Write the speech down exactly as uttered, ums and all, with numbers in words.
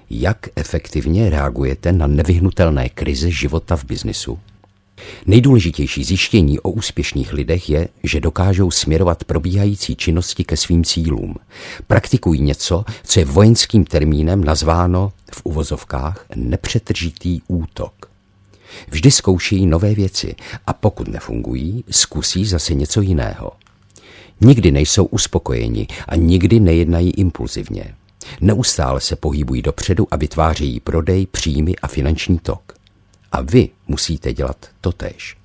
Jak efektivně reagujete na nevyhnutelné krize života v biznisu? Nejdůležitější zjištění o úspěšných lidech je, že dokážou směrovat probíhající činnosti ke svým cílům. Praktikují něco, co je vojenským termínem nazváno v uvozovkách nepřetržitý útok. Vždy zkoušejí nové věci a pokud nefungují, zkusí zase něco jiného. Nikdy nejsou uspokojeni a nikdy nejednají impulzivně. Neustále se pohybují dopředu a vytvářejí prodej, příjmy a finanční tok. A vy musíte dělat totéž.